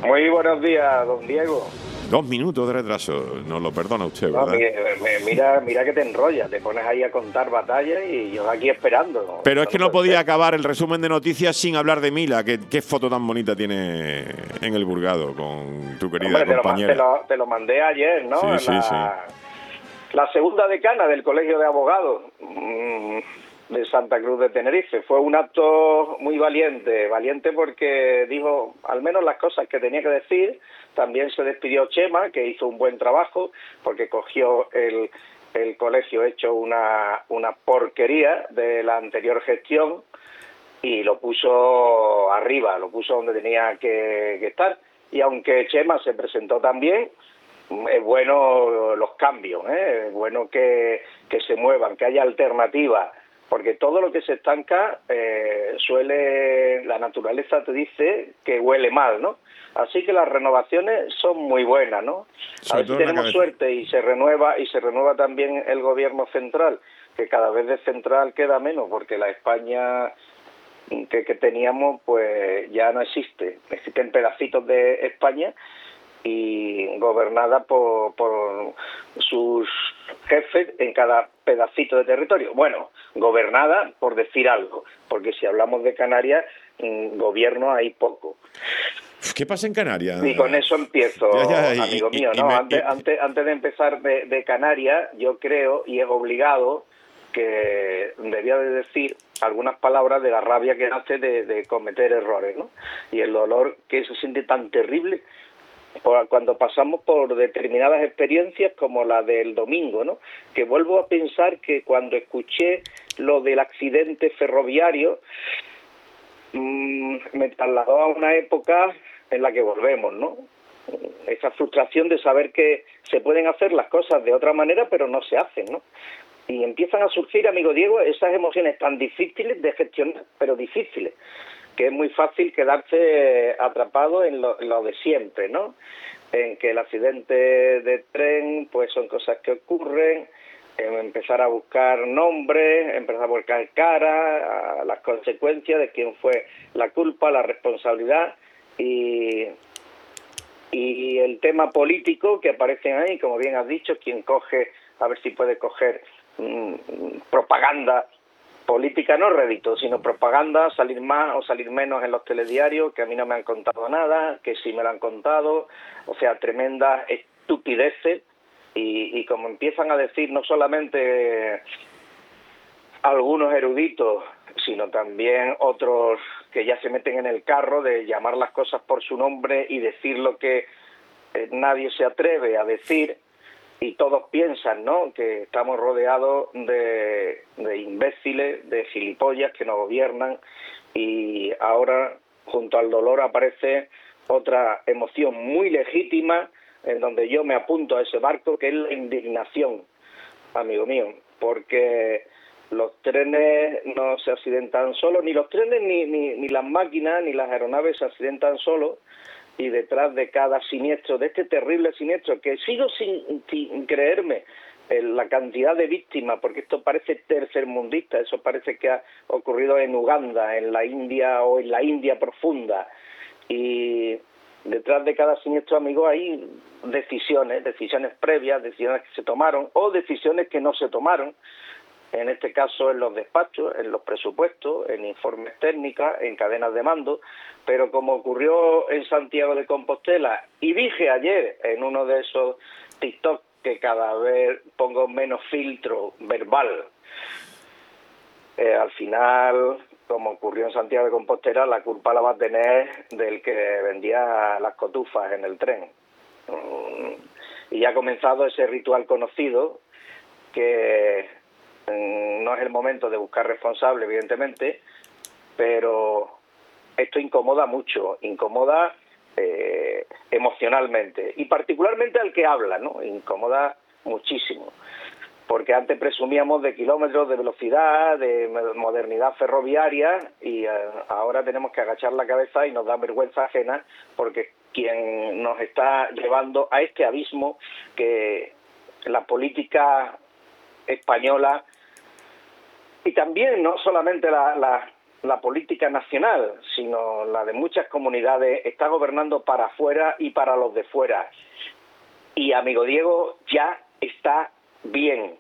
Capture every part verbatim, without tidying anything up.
Muy buenos días, don Diego. Dos minutos de retraso, nos lo perdona usted, No, ¿verdad? mi- mira, mira que te enrollas, te pones ahí a contar batallas y yo aquí esperando. Pero es que no puede podía ser. acabar el resumen de noticias sin hablar de Mila. ¿Qué, qué foto tan bonita tiene en el Burgado con tu querida Hombre, te lo, ma- te, compañera? lo, te lo mandé ayer, ¿no? Sí, sí, sí. La, la segunda decana del Colegio de Abogados mmm, de Santa Cruz de Tenerife. Fue un acto muy valiente, valiente porque dijo al menos las cosas que tenía que decir. También se despidió Chema, que hizo un buen trabajo, porque cogió el, el colegio hecho una, una porquería de la anterior gestión y lo puso arriba, lo puso donde tenía que, que estar. Y aunque Chema se presentó también, es bueno los cambios, ¿eh? Es bueno que, que se muevan, que haya alternativas, porque todo lo que se estanca eh, suele, la naturaleza te dice que huele mal, ¿no? Así que las renovaciones son muy buenas, ¿no? A Sobre ver si todo en la tenemos cabeza. suerte y se renueva y se renueva también el gobierno central, que cada vez de central queda menos, porque la España que, que teníamos pues ya no existe, existen pedacitos de España y gobernada por, por sus jefes en cada pedacito de territorio. Bueno, gobernada por decir algo, porque si hablamos de Canarias, gobierno hay poco. ¿Qué pasa en Canarias? Y con eso empiezo, Ya, ya, y- amigo y- mío, y ¿no? me- Antes, y- antes, antes de empezar de, de Canarias, yo creo, y es obligado, que debía de decir algunas palabras de la rabia que nace de, de cometer errores, ¿no? Y el dolor que se siente tan terrible por, cuando pasamos por determinadas experiencias como la del domingo, ¿no? Que vuelvo a pensar que cuando escuché lo del accidente ferroviario, mmm, me trasladó a una época en la que volvemos, ¿no? Esa frustración de saber que se pueden hacer las cosas de otra manera, pero no se hacen, ¿no? Y empiezan a surgir, amigo Diego, esas emociones tan difíciles de gestionar, pero difíciles, que es muy fácil quedarse atrapado en lo, en lo de siempre, ¿no? En que el accidente de tren, pues son cosas que ocurren, en empezar a buscar nombres, empezar a buscar cara, a las consecuencias de quién fue la culpa, la responsabilidad y, y el tema político que aparecen ahí, como bien has dicho, quien coge, a ver si puede coger mmm, propaganda política, no rédito, sino propaganda, salir más o salir menos en los telediarios, que a mí no me han contado nada, que sí me lo han contado, o sea, tremendas estupideces, y, y como empiezan a decir no solamente algunos eruditos, sino también otros que ya se meten en el carro de llamar las cosas por su nombre y decir lo que eh, nadie se atreve a decir, y todos piensan, ¿no?, que estamos rodeados de, de imbéciles, de gilipollas que nos gobiernan, y ahora junto al dolor aparece otra emoción muy legítima en donde yo me apunto a ese barco, que es la indignación, amigo mío, porque los trenes no se accidentan solos, ni los trenes, ni, ni, ni las máquinas, ni las aeronaves se accidentan solos, y detrás de cada siniestro, de este terrible siniestro, que sigo sin, sin creerme en la cantidad de víctimas, porque esto parece tercermundista, eso parece que ha ocurrido en Uganda, en la India o en la India profunda, y detrás de cada siniestro, amigo, hay decisiones, decisiones previas, decisiones que se tomaron o decisiones que no se tomaron, en este caso en los despachos, en los presupuestos, en informes técnicos, en cadenas de mando, pero como ocurrió en Santiago de Compostela, y dije ayer en uno de esos TikTok que cada vez pongo menos filtro verbal, eh, al final, como ocurrió en Santiago de Compostela, la culpa la va a tener del que vendía las cotufas en el tren. Y ya ha comenzado ese ritual conocido que no es el momento de buscar responsable, evidentemente, pero esto incomoda mucho, incomoda eh, emocionalmente, y particularmente al que habla, ¿no? Incomoda muchísimo, porque antes presumíamos de kilómetros de velocidad, de modernidad ferroviaria, y eh, ahora tenemos que agachar la cabeza y nos da vergüenza ajena, porque quien nos está llevando a este abismo que la política española, y también no solamente la, la, la política nacional, sino la de muchas comunidades, está gobernando para afuera y para los de fuera. Y, amigo Diego, ya está bien.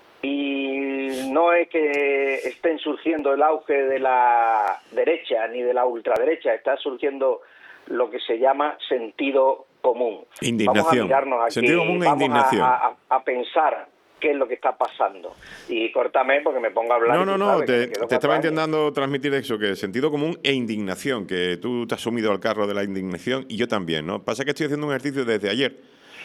Y no es que estén surgiendo el auge de la derecha ni de la ultraderecha, está surgiendo lo que se llama sentido común. Indignación. Vamos a mirarnos aquí, sentido común e vamos indignación. a, a, a pensar qué es lo que está pasando. Y córtame porque me pongo a hablar. No, y no, tú no, sabes que te, me quedo te estaba cuatro años. intentando transmitir eso, que sentido común e indignación, que tú te has sumido al carro de la indignación y yo también, ¿no? Pasa que estoy haciendo un ejercicio desde ayer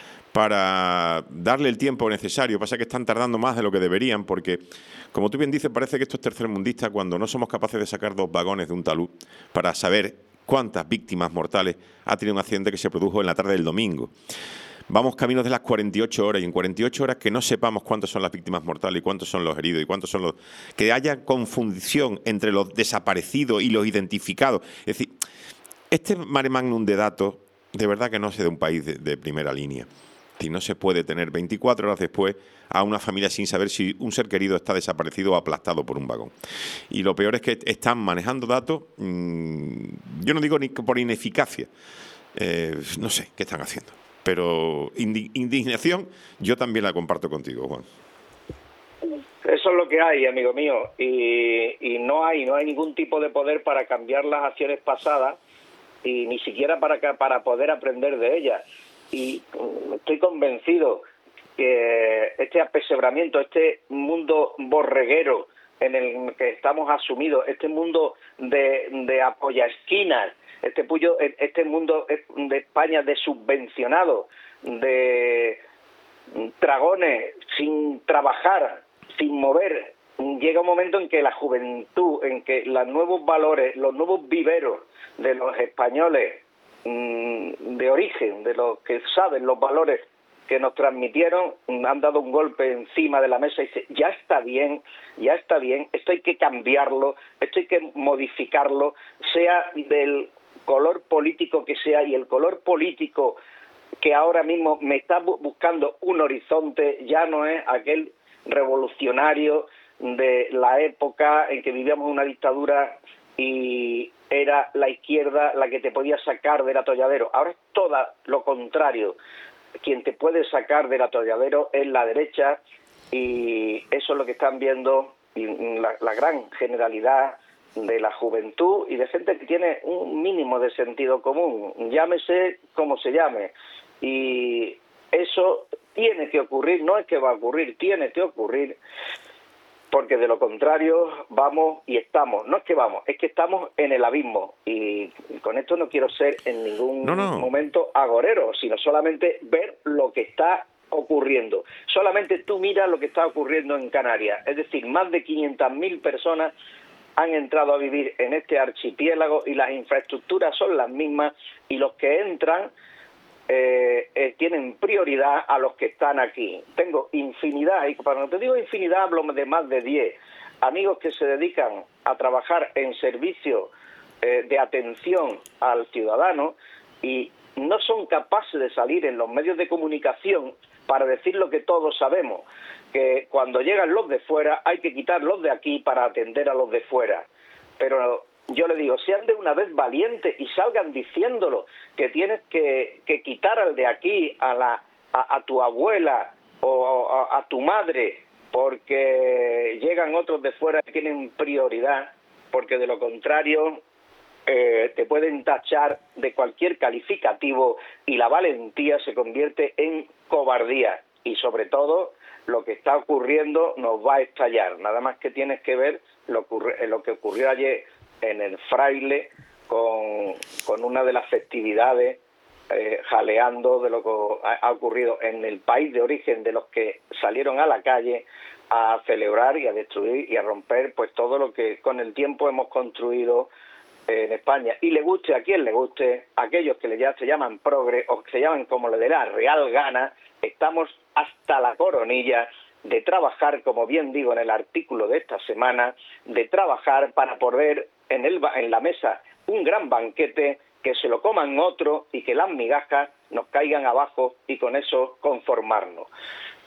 para darle el tiempo necesario. Pasa que están tardando más de lo que deberían porque, como tú bien dices, parece que esto es tercermundista cuando no somos capaces de sacar dos vagones de un talud para saber cuántas víctimas mortales ha tenido un accidente que se produjo en la tarde del domingo. Vamos caminos de las cuarenta y ocho horas y en cuarenta y ocho horas que no sepamos cuántas son las víctimas mortales y cuántos son los heridos y cuántos son los... que haya confusión entre los desaparecidos y los identificados. Es decir, este mare magnum de datos de verdad que no es de un país de, de primera línea. Es decir, no se puede tener veinticuatro horas después a una familia sin saber si un ser querido está desaparecido o aplastado por un vagón. Y lo peor es que están manejando datos, mmm, yo no digo ni por ineficacia, eh, no sé qué están haciendo. Pero indignación yo también la comparto contigo, Juan. Eso es lo que hay, amigo mío, y, y no hay no hay ningún tipo de poder para cambiar las acciones pasadas y ni siquiera para para poder aprender de ellas. Y estoy convencido que este apesebramiento, este mundo borreguero en el que estamos asumidos, este mundo de, de apoyaesquinas, este, puyo, este mundo de España de subvencionados, de dragones sin trabajar, sin mover, llega un momento en que la juventud, en que los nuevos valores, los nuevos viveros de los españoles de origen, de los que saben los valores que nos transmitieron, han dado un golpe encima de la mesa y dice, ya está bien, ya está bien, esto hay que cambiarlo, esto hay que modificarlo, sea del color político que sea, y el color político que ahora mismo me está buscando un horizonte ya no es aquel revolucionario de la época en que vivíamos una dictadura y era la izquierda la que te podía sacar del atolladero. Ahora es todo lo contrario. Quien te puede sacar del atolladero es la derecha, y eso es lo que están viendo la, la gran generalidad de la juventud y de gente que tiene un mínimo de sentido común, llámese como se llame. Y eso tiene que ocurrir, no es que va a ocurrir, tiene que ocurrir, porque de lo contrario vamos y estamos, no es que vamos, es que estamos en el abismo. Y con esto no quiero ser en ningún no, no. momento agorero, sino solamente ver lo que está ocurriendo. Solamente tú miras lo que está ocurriendo en Canarias, es decir, más de quinientas mil personas han entrado a vivir en este archipiélago y las infraestructuras son las mismas, y los que entran Eh, eh, tienen prioridad a los que están aquí. Tengo infinidad, y cuando te digo infinidad hablo de más de diez amigos que se dedican a trabajar en servicio eh, de atención al ciudadano y no son capaces de salir en los medios de comunicación para decir lo que todos sabemos, que cuando llegan los de fuera hay que quitar los de aquí para atender a los de fuera. Pero yo le digo, sean de una vez valientes y salgan diciéndolo, que tienes que, que quitar al de aquí, a, la, a, a tu abuela o a, a tu madre, porque llegan otros de fuera que tienen prioridad, porque de lo contrario eh, te pueden tachar de cualquier calificativo y la valentía se convierte en cobardía. Y sobre todo, lo que está ocurriendo nos va a estallar. Nada más que tienes que ver lo, lo que ocurrió ayer en el Fraile con, con una de las festividades, eh, jaleando de lo que ha, ha ocurrido en el país de origen de los que salieron a la calle a celebrar y a destruir y a romper pues todo lo que con el tiempo hemos construido eh, en España. Y le guste a quien le guste, aquellos que ya se llaman progre o que se llaman como le dé la real gana, estamos hasta la coronilla de trabajar, como bien digo en el artículo de esta semana, de trabajar para poder en, el, en la mesa un gran banquete, que se lo coman otro y que las migajas nos caigan abajo y con eso conformarnos.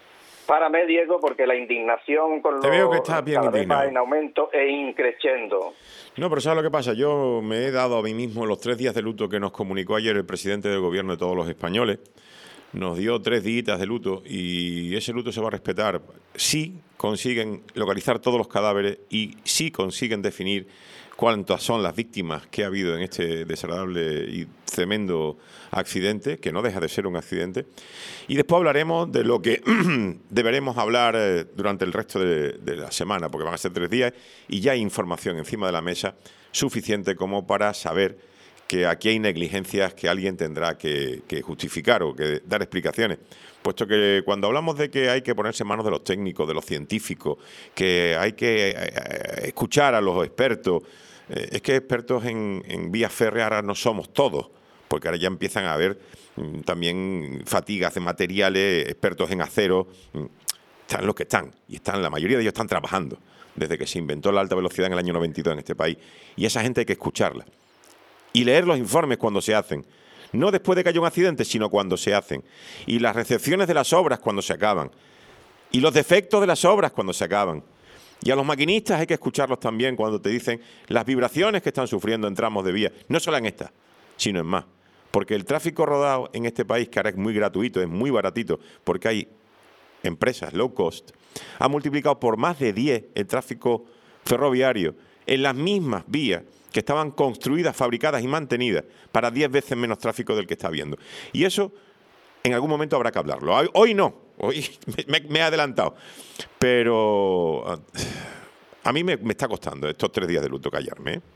Párame, Diego, porque la indignación con Te veo que lo estás bien cada vez indignado. va en aumento e increciendo. No, pero ¿sabes lo que pasa? Yo me he dado a mí mismo los tres días de luto que nos comunicó ayer el presidente del gobierno de todos los españoles. Nos dio tres días de luto y ese luto se va a respetar si consiguen localizar todos los cadáveres y si consiguen definir cuántas son las víctimas que ha habido en este desagradable y tremendo accidente, que no deja de ser un accidente. Y después hablaremos de lo que deberemos hablar eh, durante el resto de, de la semana, porque van a ser tres días y ya hay información encima de la mesa suficiente como para saber que aquí hay negligencias que alguien tendrá que, que justificar o que dar explicaciones. Puesto que cuando hablamos de que hay que ponerse en manos de los técnicos, de los científicos, que hay que eh, escuchar a los expertos, eh, es que expertos en, en vías férreas ahora no somos todos, porque ahora ya empiezan a haber mm, también fatigas de materiales, expertos en acero, mm, están los que están, y están, la mayoría de ellos están trabajando desde que se inventó la alta velocidad en el año noventa y dos en este país, y esa gente hay que escucharla. Y leer los informes cuando se hacen. No después de que haya un accidente, sino cuando se hacen. Y las recepciones de las obras cuando se acaban. Y los defectos de las obras cuando se acaban. Y a los maquinistas hay que escucharlos también cuando te dicen las vibraciones que están sufriendo en tramos de vía. No solo en estas, sino en más. Porque el tráfico rodado en este país, que ahora es muy gratuito, es muy baratito, porque hay empresas low cost, ha multiplicado por más de diez el tráfico ferroviario en las mismas vías que estaban construidas, fabricadas y mantenidas para diez veces menos tráfico del que está habiendo. Y eso en algún momento habrá que hablarlo. Hoy no, hoy me, me he adelantado. Pero a mí me, me está costando estos tres días de luto callarme, ¿eh?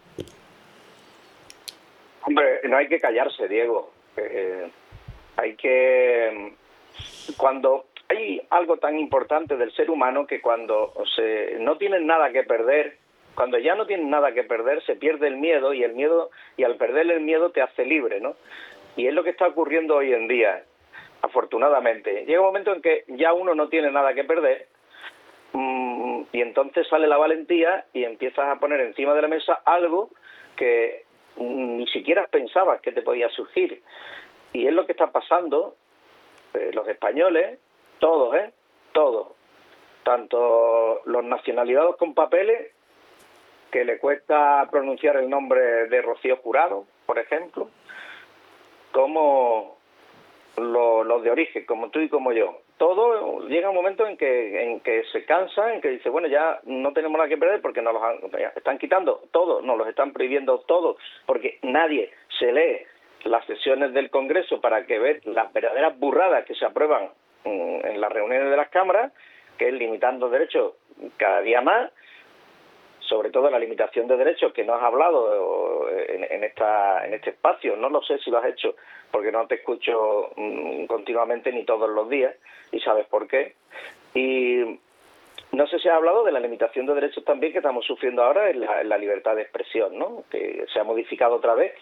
Hombre, no hay que callarse, Diego. Eh, hay que... Cuando hay algo tan importante del ser humano que cuando se, no tienen nada que perder, cuando ya no tienen nada que perder, se pierde el miedo y el miedo y al perder el miedo te hace libre, ¿no? Y es lo que está ocurriendo hoy en día, afortunadamente. Llega un momento en que ya uno no tiene nada que perder mmm, y entonces sale la valentía y empiezas a poner encima de la mesa algo que mmm, ni siquiera pensabas que te podía surgir. Y es lo que está pasando. Eh, los españoles, todos, ¿eh? Todos. Tanto los nacionalizados con papeles, que le cuesta pronunciar el nombre de Rocío Jurado, por ejemplo, como lo, los de origen, como tú y como yo. Todo llega un momento en que en que se cansa, en que dice, bueno, ya no tenemos nada que perder porque nos los han, están quitando todo, nos los están prohibiendo todo, porque nadie se lee las sesiones del Congreso para que ver las verdaderas burradas que se aprueban mm, en las reuniones de las cámaras, que es limitando derechos cada día más, sobre todo la limitación de derechos que no has hablado en, en, esta, en este espacio. No lo sé si lo has hecho, porque no te escucho mmm, continuamente ni todos los días, y sabes por qué. Y no sé si has hablado de la limitación de derechos también que estamos sufriendo ahora en la, en la libertad de expresión, ¿no? Que se ha modificado otra vez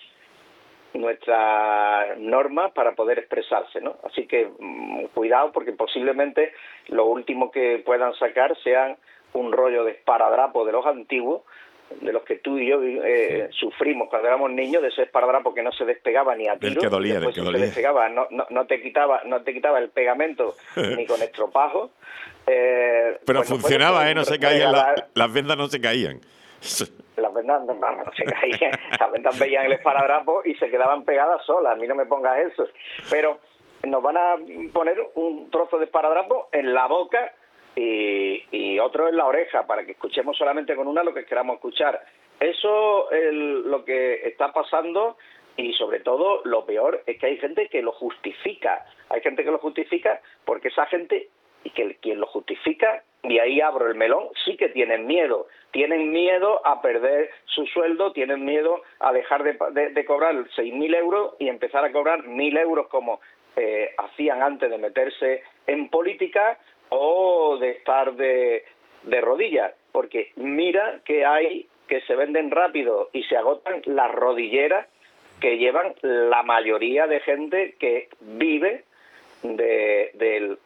nuestras normas para poder expresarse, ¿no? Así que mmm, cuidado, porque posiblemente lo último que puedan sacar sean un rollo de esparadrapo de los antiguos, de los que tú y yo eh, sufrimos cuando éramos niños, de ese esparadrapo que no se despegaba ni a tiro, del que dolía, después del que se dolía. despegaba, no, no, no te quitaba, no te quitaba el pegamento ni con estropajo. Eh, Pero pues funcionaba, ¿eh? No se caían, la, regalar... las vendas no se caían. Las vendas no, no se caían, las vendas veían el esparadrapo y se quedaban pegadas solas. A mí no me pongas eso. Pero nos van a poner un trozo de esparadrapo en la boca y, y otro en la oreja para que escuchemos solamente con una lo que queramos escuchar. Eso es lo que está pasando, y sobre todo lo peor es que hay gente que lo justifica. Hay gente que lo justifica porque esa gente, y que quien lo justifica, y ahí abro el melón, sí que tienen miedo. Tienen miedo a perder su sueldo, tienen miedo a dejar de, de, de cobrar seis mil euros y empezar a cobrar mil euros como eh, hacían antes de meterse en política, o de estar de, de rodillas. Porque mira que hay que se venden rápido y se agotan las rodilleras que llevan la mayoría de gente que vive de, del...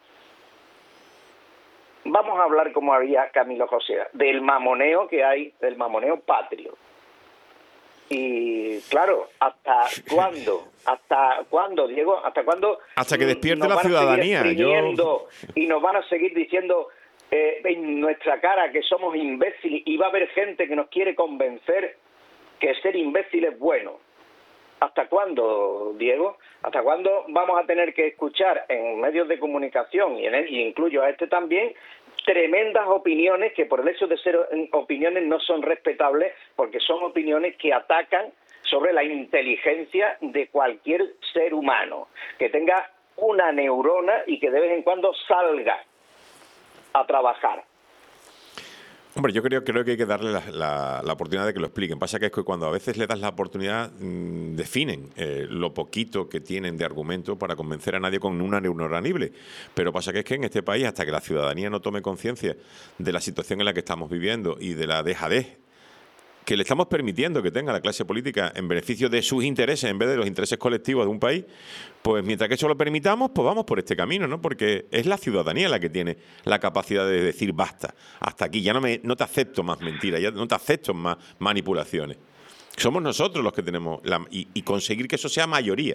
Vamos a hablar, como había Camilo José, del mamoneo que hay, del mamoneo patrio. Y claro, ¿hasta cuándo? ¿Hasta cuándo, Diego? ¿Hasta cuándo? Hasta que despierte la ciudadanía. Yo... Y nos van a seguir diciendo eh, en nuestra cara que somos imbéciles, y va a haber gente que nos quiere convencer que ser imbécil es bueno. ¿Hasta cuándo, Diego? ¿Hasta cuándo vamos a tener que escuchar en medios de comunicación, y en él, y incluyo a este también, tremendas opiniones que por el hecho de ser opiniones no son respetables, porque son opiniones que atacan sobre la inteligencia de cualquier ser humano, que tenga una neurona y que de vez en cuando salga a trabajar? Hombre, yo creo, creo que hay que darle la, la, la oportunidad de que lo expliquen. Pasa que es que cuando a veces le das la oportunidad, mmm, definen eh, lo poquito que tienen de argumento para convencer a nadie con una neurona libre. Pero pasa que es que en este país, hasta que la ciudadanía no tome conciencia de la situación en la que estamos viviendo y de la dejadez que le estamos permitiendo que tenga la clase política en beneficio de sus intereses en vez de los intereses colectivos de un país, pues mientras que eso lo permitamos, pues vamos por este camino, ¿no? Porque es la ciudadanía la que tiene la capacidad de decir basta, hasta aquí, ya no, me, no te acepto más mentiras, ya no te acepto más manipulaciones. Somos nosotros los que tenemos, la, y, y conseguir que eso sea mayoría.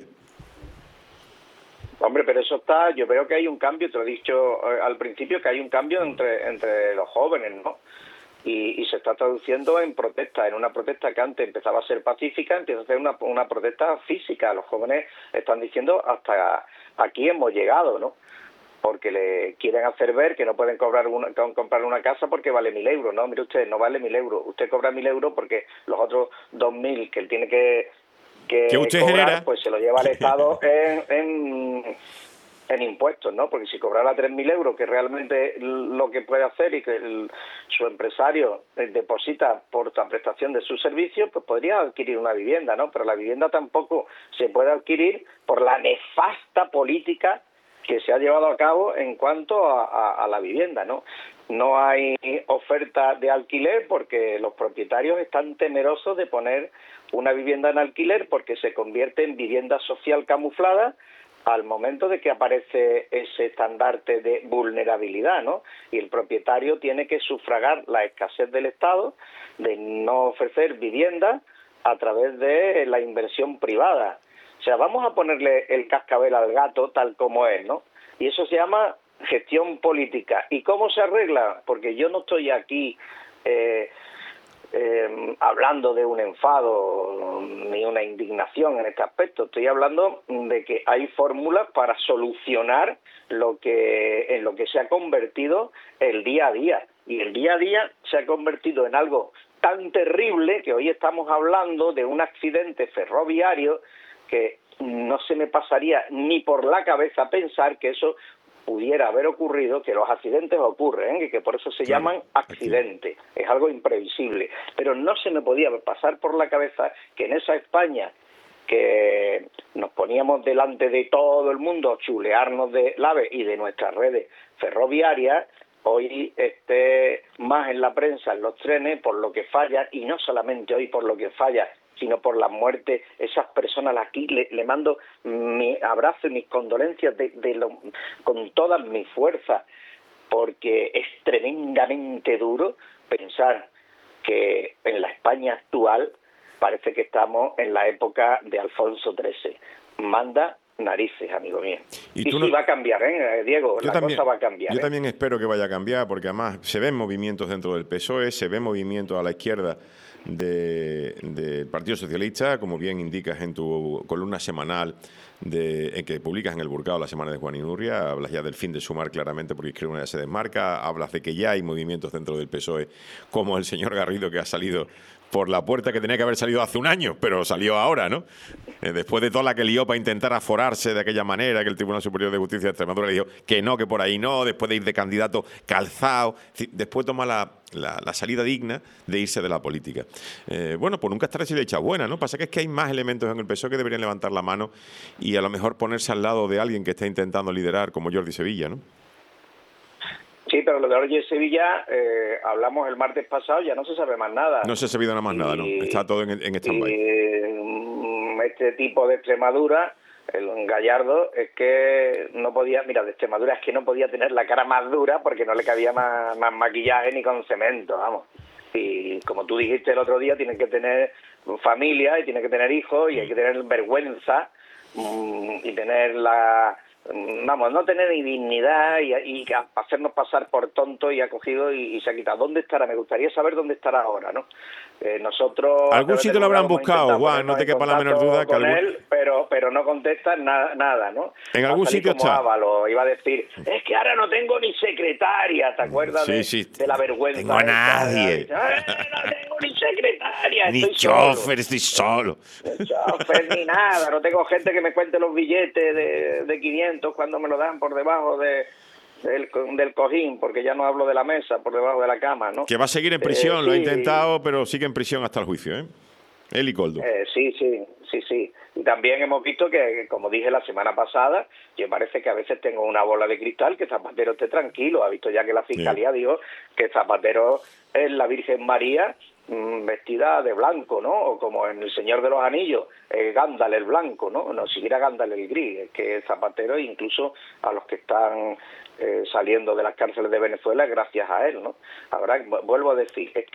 Hombre, pero eso está, yo veo que hay un cambio, te lo he dicho al principio, que hay un cambio entre, entre los jóvenes, ¿no? Y, y se está traduciendo en protesta, en una protesta que antes empezaba a ser pacífica, empieza a ser una, una protesta física. Los jóvenes están diciendo hasta aquí hemos llegado, ¿no? Porque le quieren hacer ver que no pueden cobrar una, comprar una casa porque vale mil euros, ¿no? Mire usted, no vale mil euros, usted cobra mil euros porque los otros dos mil que él tiene que, que usted cobrar, genera, pues se lo lleva el Estado en... en en impuestos, ¿no? Porque si cobrara tres mil euros, que realmente lo que puede hacer y que el, su empresario deposita por la prestación de sus servicios, pues podría adquirir una vivienda, ¿no? Pero la vivienda tampoco se puede adquirir por la nefasta política que se ha llevado a cabo en cuanto a, a, a la vivienda, ¿no? No hay oferta de alquiler porque los propietarios están temerosos de poner una vivienda en alquiler porque se convierte en vivienda social camuflada al momento de que aparece ese estandarte de vulnerabilidad, ¿no? Y el propietario tiene que sufragar la escasez del Estado de no ofrecer vivienda a través de la inversión privada. O sea, vamos a ponerle el cascabel al gato tal como es, ¿no? Y eso se llama gestión política. ¿Y cómo se arregla? Porque yo no estoy aquí eh, eh, hablando de un enfado ni una indignación en este aspecto. Estoy hablando de que hay fórmulas para solucionar lo que en lo que se ha convertido el día a día. Y el día a día se ha convertido en algo tan terrible que hoy estamos hablando de un accidente ferroviario que no se me pasaría ni por la cabeza pensar que eso pudiera haber ocurrido, que los accidentes ocurren, ¿eh? que por eso se claro, llaman accidentes, es algo imprevisible, pero no se me podía pasar por la cabeza que en esa España que nos poníamos delante de todo el mundo a chulearnos del AVE y de nuestras redes ferroviarias, hoy esté más en la prensa, en los trenes, por lo que falla, y no solamente hoy por lo que falla, sino por la muerte, esas personas aquí, le, le mando mi abrazo y mis condolencias de, de lo, con todas mis fuerzas, porque es tremendamente duro pensar que en la España actual parece que estamos en la época de Alfonso trece. Manda narices, amigo mío. Y, y sí no... va a cambiar, ¿eh, Diego? Yo la también, cosa va a cambiar. Yo ¿eh? también espero que vaya a cambiar, porque además se ven movimientos dentro del P S O E, se ven movimientos a la izquierda de, del Partido Socialista, como bien indicas en tu columna semanal de, en que publicas en El Burcao la semana de Juan Inurria, hablas ya del fin de Sumar claramente porque Izquierda Unida se desmarca, hablas de que ya hay movimientos dentro del P S O E, como el señor Garrido que ha salido por la puerta que tenía que haber salido hace un año, pero salió ahora, ¿no? Eh, después de toda la que lió para intentar aforarse de aquella manera, que el Tribunal Superior de Justicia de Extremadura le dijo que no, que por ahí no, después de ir de candidato calzado, después toma la, la, la salida digna de irse de la política. Eh, bueno, pues nunca estará si le echa buena, ¿no? Pasa que es que hay más elementos en el P S O E que deberían levantar la mano y a lo mejor ponerse al lado de alguien que está intentando liderar, como Jordi Sevilla, ¿no? Sí, pero lo de Jordi Sevilla, eh, hablamos el martes pasado, ya no se sabe más nada. No se ha sabido nada más y, nada, ¿no? Está todo en, en stand-by. Y este tipo de Extremadura, el Gallardo, es que no podía, mira, de Extremadura es que no podía tener la cara más dura porque no le cabía más, más maquillaje ni con cemento, vamos. Y como tú dijiste el otro día, tienen que tener familia y tiene que tener hijos y hay que tener vergüenza mmm, y tener la... Vamos, no tener ni dignidad y, y hacernos pasar por tontos y acogidos y, y se ha quitado. ¿Dónde estará? Me gustaría saber dónde estará ahora, ¿no? Eh, nosotros... Algún sitio lo habrán buscado, Juan, no te quepa la menor duda. Que con algún... él, pero, pero no contesta nada, nada, ¿no? En algún sitio como está. Ávalo, iba a decir, es que ahora no tengo ni secretaria, ¿te acuerdas sí, de, sí. de la vergüenza? Tengo a nadie. Eh, no tengo ni secretaria, ni estoy chofer, solo. estoy solo. Ni chofer ni nada, no tengo gente que me cuente los billetes de, de quinientos cuando me lo dan por debajo de, del, del cojín, porque ya no hablo de la mesa, por debajo de la cama, ¿no? Que va a seguir en prisión, eh, lo ha sí, intentado, pero sigue en prisión hasta el juicio, ¿eh? Él y Koldo. Eh, sí, sí, sí, sí. Y también hemos visto que, como dije la semana pasada, yo parece que a veces tengo una bola de cristal, que Zapatero esté tranquilo. Ha visto ya que la Fiscalía sí. dijo que Zapatero es la Virgen María mmm, vestida de blanco, ¿no? O como en El Señor de los Anillos, eh, Gándal el blanco, ¿no? No siquiera Gándal el gris, es que Zapatero, incluso a los que están eh, saliendo de las cárceles de Venezuela, gracias a él, ¿no? Ahora, vuelvo a decir, es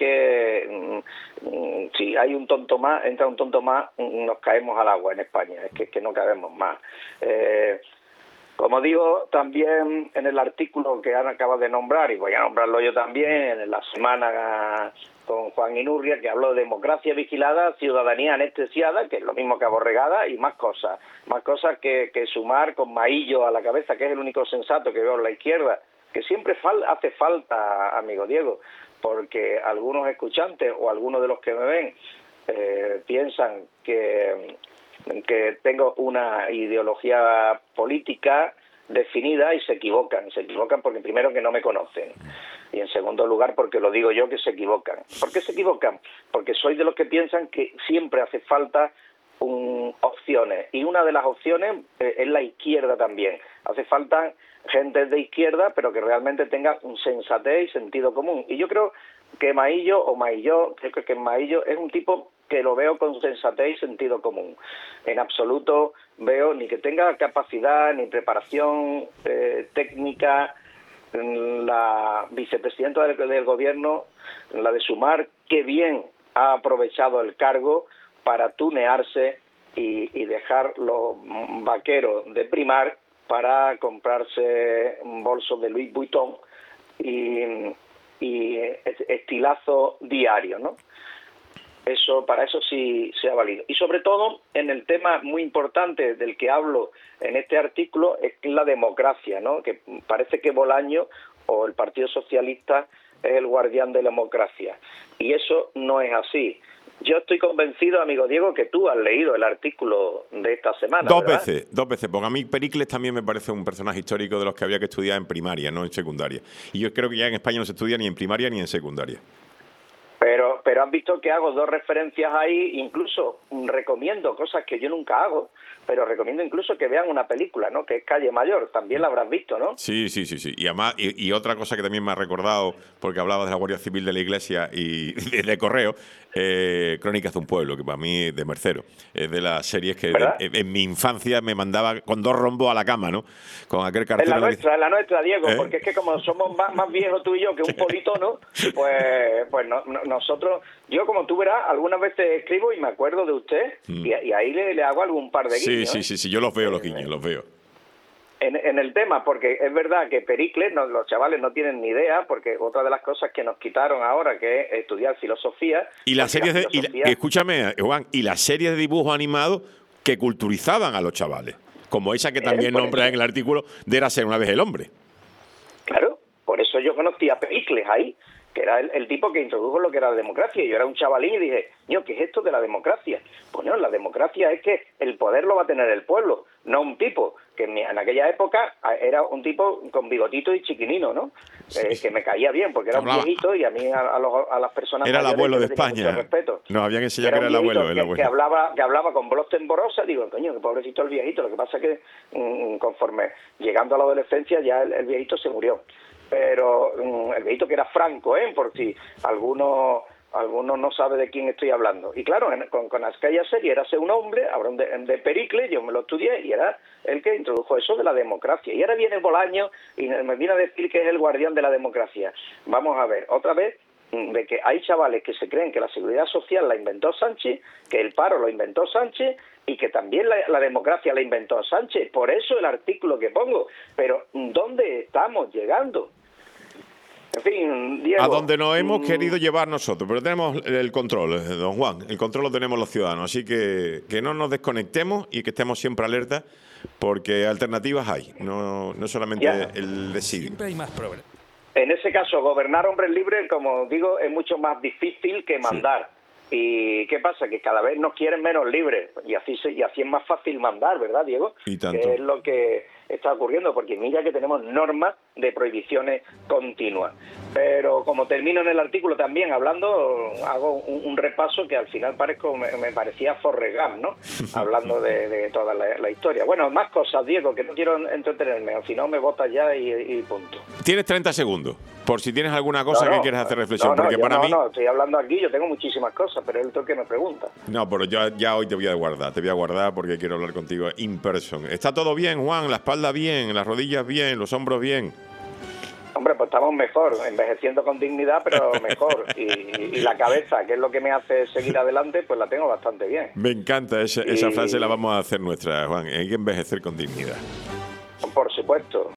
que mmm, si hay un tonto más, entra un tonto más, nos caemos al agua en España, es que, es que no cabemos más. Eh, Como digo, también en el artículo que han acabado de nombrar, y voy a nombrarlo yo también, en la semana con Juan Inurria, que habló de democracia vigilada, ciudadanía anestesiada, que es lo mismo que aborregada, y más cosas. Más cosas que, que sumar con Maillo a la cabeza, que es el único sensato que veo en la izquierda, que siempre fal- hace falta, amigo Diego, porque algunos escuchantes o algunos de los que me ven eh, piensan que... que tengo una ideología política definida y se equivocan. Se equivocan porque primero que no me conocen y en segundo lugar porque lo digo yo que se equivocan. ¿Por qué se equivocan? Porque soy de los que piensan que siempre hace falta un, opciones y una de las opciones eh, es la izquierda también. Hace falta gente de izquierda pero que realmente tenga un sensatez y sentido común. Y yo creo que Maillo o Maillo, creo que Maillo es un tipo que lo veo con sensatez y sentido común. En absoluto veo ni que tenga capacidad ni preparación eh, técnica. La vicepresidenta del, del gobierno, la de Sumar, qué bien ha aprovechado el cargo para tunearse y, y dejar los vaqueros de Primar para comprarse un bolso de Louis Vuitton y, y estilazo diario, ¿no? Eso, para eso sí se ha valido. Y sobre todo, en el tema muy importante del que hablo en este artículo, es la democracia, ¿no? Que parece que Bolaño o el Partido Socialista es el guardián de la democracia. Y eso no es así. Yo estoy convencido, amigo Diego, que tú has leído el artículo de esta semana, Dos ¿verdad? veces, dos veces, porque a mí Pericles también me parece un personaje histórico de los que había que estudiar en primaria, no en secundaria. Y yo creo que ya en España no se estudia ni en primaria ni en secundaria. Pero, pero han visto que hago dos referencias ahí, incluso recomiendo cosas que yo nunca hago, pero recomiendo incluso que vean una película, ¿no? Que es Calle Mayor, también la habrás visto, ¿no? Sí, sí, sí, sí. Y además, y, y otra cosa que también me ha recordado, porque hablaba de la Guardia Civil de la Iglesia y de, de Correo, eh, Crónicas de un Pueblo, que para mí es de Mercero, es de las series que de, en, en mi infancia me mandaba con dos rombos a la cama, ¿no? Con aquel cartel. En la nuestra, en la nuestra, Diego, ¿Eh? Porque es que como somos más, más viejos tú y yo que un politono, pues, pues no, no, nosotros, yo como tú verás, algunas veces escribo y me acuerdo de usted mm. y, y ahí le, le hago algún par de guiños. Sí, sí, sí, sí, yo los veo los guiños, los veo. En, en el tema, porque es verdad que Pericles, no, los chavales no tienen ni idea, porque otra de las cosas que nos quitaron ahora, que es estudiar filosofía... Y las series de... Y la, escúchame, Juan, y las series de dibujos animados que culturizaban a los chavales, como esa que también eh, nombra en el artículo de Érase una vez el hombre. Claro, por eso yo conocí a Pericles ahí, que era el, el tipo que introdujo lo que era la democracia. Y yo era un chavalín y dije, yo, ¿qué es esto de la democracia? Pues no, la democracia es que el poder lo va a tener el pueblo, no un tipo, que en, en aquella época era un tipo con bigotito y chiquinino, ¿no? Sí. Eh, que me caía bien, porque era un viejito y a mí, a, a, los, a las personas era mayores, el abuelo de España. Respeto. Nos habían enseñado que era el abuelo. El que, abuelo. Que, hablaba, que hablaba con voz temblorosa, digo, coño, que pobrecito el viejito. Lo que pasa es que mmm, conforme llegando a la adolescencia ya el, el viejito se murió. Pero mmm, el viejito que era Franco, ¿eh? Por si alguno... algunos no sabe de quién estoy hablando. Y claro, en, con, con aquella serie era un hombre, hablan de, de Pericles, yo me lo estudié, y era el que introdujo eso de la democracia. Y ahora viene Bolaño y me viene a decir que es el guardián de la democracia. Vamos a ver, otra vez, de que hay chavales que se creen que la seguridad social la inventó Sánchez, que el paro lo inventó Sánchez y que también la, la democracia la inventó Sánchez. Por eso el artículo que pongo. Pero ¿dónde estamos llegando? En fin, Diego... A donde nos hemos mmm... querido llevar nosotros, pero tenemos el control, don Juan, el control lo tenemos los ciudadanos, así que que no nos desconectemos y que estemos siempre alertas, porque alternativas hay, no, no solamente ya. el desidio. Siempre hay más problemas. En ese caso, gobernar hombres libres, como digo, es mucho más difícil que mandar. Sí. ¿Y qué pasa? Que cada vez nos quieren menos libres, y así se, y así es más fácil mandar, ¿verdad, Diego? Y tanto. Que es lo que está ocurriendo, porque mira que tenemos normas de prohibiciones continuas. Pero como termino en el artículo también hablando, hago un, un repaso que al final parezco, me, me parecía Forrest Gump, ¿no? Hablando de, de toda la, la historia. Bueno, más cosas, Diego, que no quiero entretenerme, al final me botas ya y, y punto. Tienes treinta segundos, por si tienes alguna cosa no, no, que quieras hacer reflexión, no, no, porque para no, mí... No, estoy hablando aquí, yo tengo muchísimas cosas, pero es el que me pregunta. No, pero yo ya hoy te voy a guardar, te voy a guardar porque quiero hablar contigo in person. ¿Está todo bien, Juan? ¿La espalda bien? ¿Las rodillas bien? ¿Los hombros bien? Hombre, pues estamos mejor, envejeciendo con dignidad, pero mejor. Y, y la cabeza, que es lo que me hace seguir adelante, pues la tengo bastante bien. Me encanta esa, y... esa frase, la vamos a hacer nuestra, Juan. Hay que envejecer con dignidad. Por supuesto.